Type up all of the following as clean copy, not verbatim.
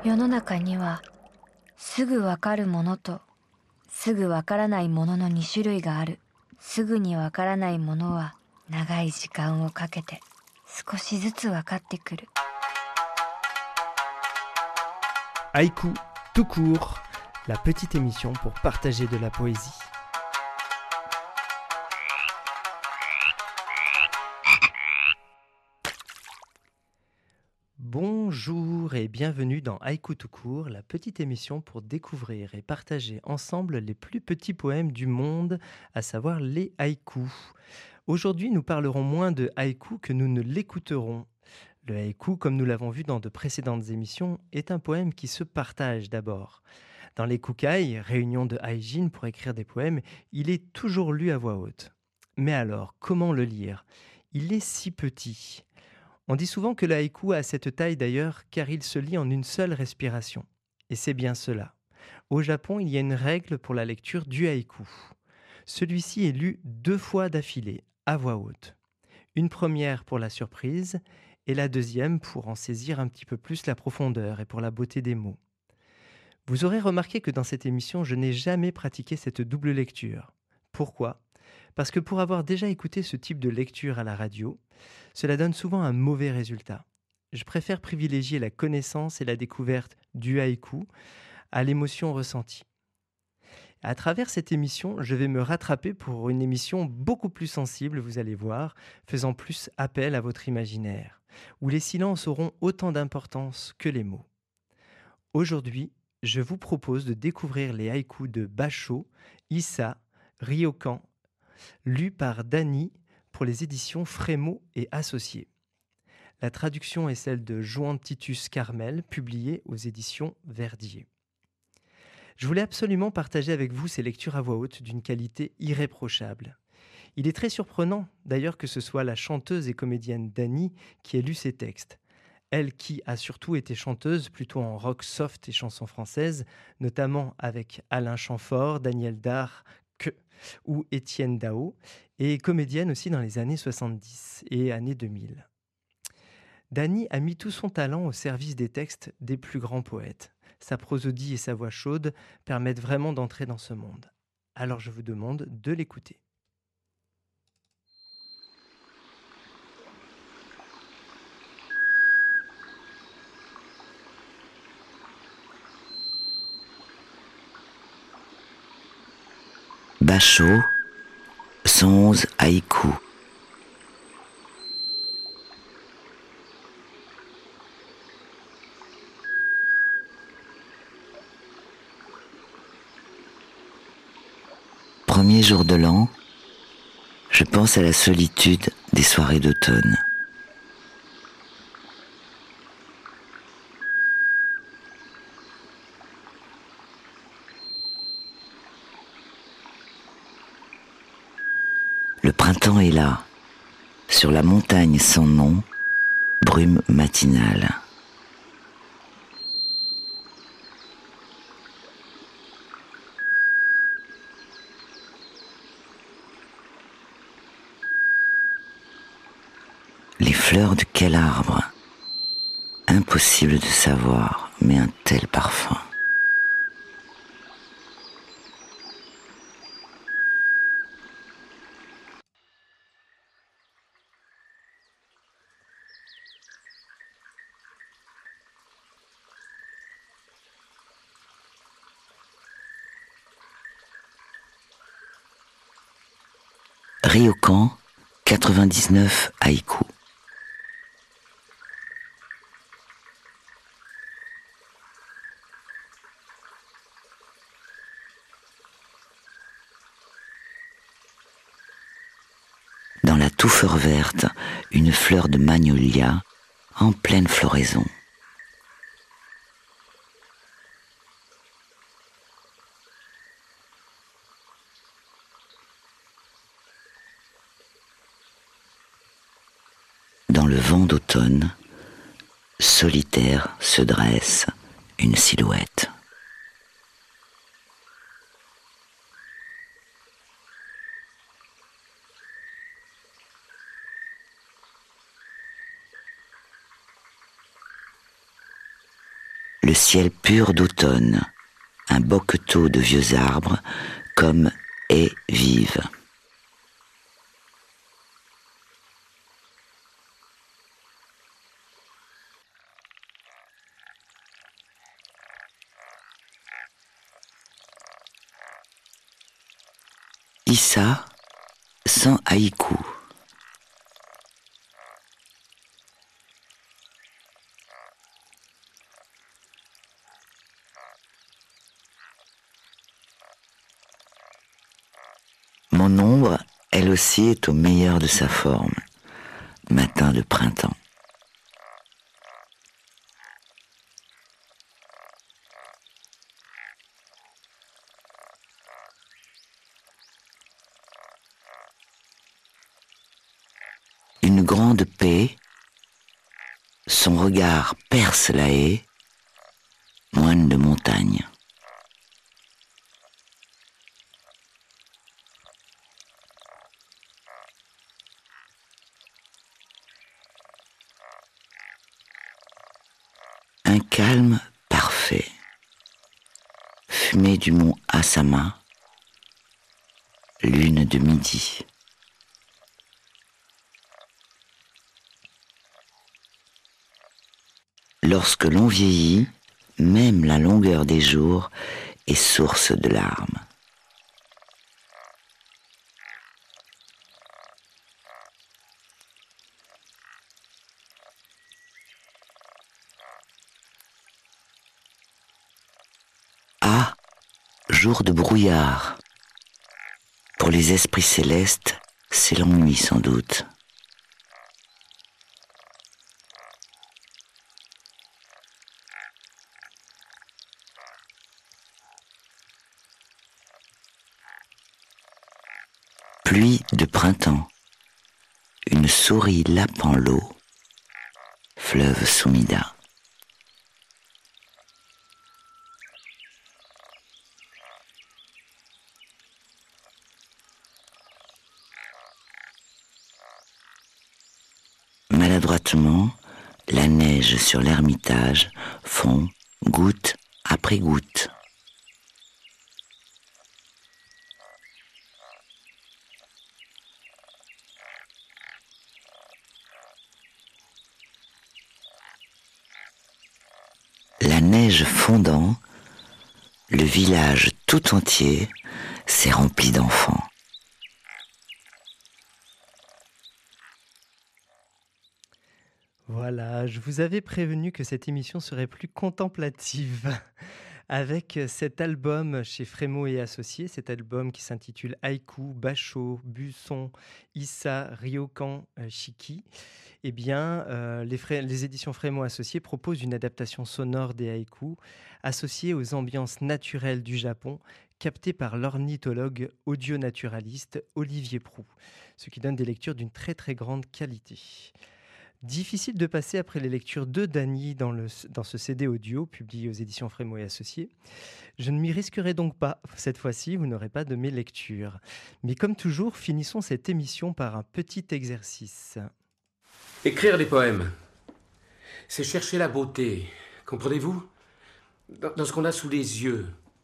世の中にはすぐわかるものとすぐわからないものの2種類がある。すぐにわからないものは長い時間をかけて少しずつわかってくる。 Haïku tout court, la petite émission pour partager de la poésie. Bonjour et bienvenue dans Haïku tout court, la petite émission pour découvrir et partager ensemble les plus petits poèmes du monde, à savoir les haïkus. Aujourd'hui, nous parlerons moins de haïku que nous ne l'écouterons. Le haïku, comme nous l'avons vu dans de précédentes émissions, est un poème qui se partage d'abord. Dans les kukai, réunions de haïjin pour écrire des poèmes, il est toujours lu à voix haute. Mais alors, comment le lire ? Il est si petit. On dit souvent que le haïku a cette taille d'ailleurs car il se lit en une seule respiration. Et c'est bien cela. Au Japon, il y a une règle pour la lecture du haïku. Celui-ci est lu 2 fois d'affilée, à voix haute. Une première pour la surprise et la deuxième pour en saisir un petit peu plus la profondeur et pour la beauté des mots. Vous aurez remarqué que dans cette émission, je n'ai jamais pratiqué cette double lecture. Pourquoi ? Parce que pour avoir déjà écouté ce type de lecture à la radio, cela donne souvent un mauvais résultat. Je préfère privilégier la connaissance et la découverte du haïku à l'émotion ressentie. À travers cette émission, je vais me rattraper pour une émission beaucoup plus sensible, vous allez voir, faisant plus appel à votre imaginaire, où les silences auront autant d'importance que les mots. Aujourd'hui, je vous propose de découvrir les haïkus de Basho, Issa, Ryokan, lus par Dany pour les éditions Frémaux et Associés. La traduction est celle de Joan Titus Carmel, publiée aux éditions Verdier. Je voulais absolument partager avec vous ces lectures à voix haute d'une qualité irréprochable. Il est très surprenant d'ailleurs que ce soit la chanteuse et comédienne Dany qui ait lu ces textes. Elle qui a surtout été chanteuse plutôt en rock soft et chansons françaises, notamment avec Alain Chamfort, Daniel Darc ou Étienne Dao, et comédienne aussi dans les années 70 et années 2000. Dany a mis tout son talent au service des textes des plus grands poètes. Sa prosodie et sa voix chaude permettent vraiment d'entrer dans ce monde. Alors je vous demande de l'écouter. Basho, 111 haïkus. Premier jour de l'an, je pense à la solitude des soirées d'automne. Le printemps est là, sur la montagne sans nom, brume matinale. Les fleurs de quel arbre ? Impossible de savoir, mais un tel parfum. Ryokan, 99 haïkus. Dans la touffeur verte, une fleur de magnolia en pleine floraison. Dans le vent d'automne, solitaire se dresse une silhouette. le ciel pur d'automne, un boqueteau de vieux arbres, comme est vive. Issa sans haïku. Mon ombre, elle aussi, est au meilleur de sa forme. Matin de printemps. Une grande paix, son regard perce la haie, moine de montagne. Un calme parfait, fumée du mont Asama, lune de midi. Lorsque l'on vieillit, même la longueur des jours est source de larmes. Ah, jour de brouillard. Pour les esprits célestes, c'est l'ennui sans doute. Pluie de printemps, une souris lapant l'eau, fleuve Soumida. Maladroitement, la neige sur l'ermitage fond goutte après goutte. La neige fondant, le village tout entier s'est rempli d'enfants. Voilà, je vous avais prévenu que cette émission serait plus contemplative avec cet album chez Frémo et Associés, cet album qui s'intitule Haïku, Basho, Busson, Issa, Ryokan, Shiki. Eh bien, les éditions Frémo Associés proposent une adaptation sonore des haïkus associée aux ambiances naturelles du Japon, captées par l'ornithologue audio-naturaliste Olivier Proux, ce qui donne des lectures d'une très très grande qualité. Difficile de passer après les lectures de Dany dans ce CD audio publié aux éditions Frémo et Associés. Je ne m'y risquerai donc pas. Cette fois-ci, vous n'aurez pas de mes lectures. Mais comme toujours, finissons cette émission par un petit exercice. Écrire des poèmes, c'est chercher la beauté, comprenez-vous ? Dans ce qu'on a sous les yeux.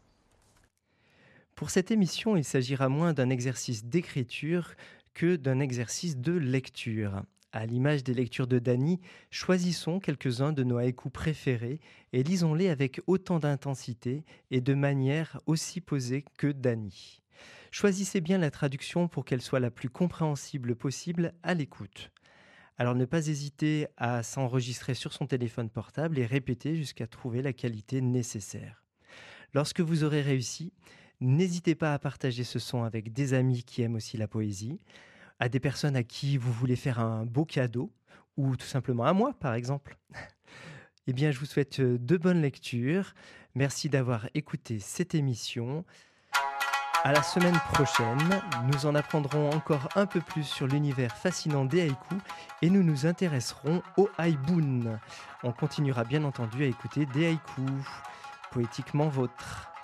Pour cette émission, il s'agira moins d'un exercice d'écriture que d'un exercice de lecture. À l'image des lectures de Dany, choisissons quelques-uns de nos haïkus préférés et lisons-les avec autant d'intensité et de manière aussi posée que Dany. Choisissez bien la traduction pour qu'elle soit la plus compréhensible possible à l'écoute. Alors ne pas hésiter à s'enregistrer sur son téléphone portable et répéter jusqu'à trouver la qualité nécessaire. Lorsque vous aurez réussi, n'hésitez pas à partager ce son avec des amis qui aiment aussi la poésie, à des personnes à qui vous voulez faire un beau cadeau, ou tout simplement à moi, par exemple. Eh bien, je vous souhaite de bonnes lectures. Merci d'avoir écouté cette émission. À la semaine prochaine, nous en apprendrons encore un peu plus sur l'univers fascinant des haïkus et nous nous intéresserons au haibun. On continuera bien entendu à écouter des haïkus, poétiquement vôtres.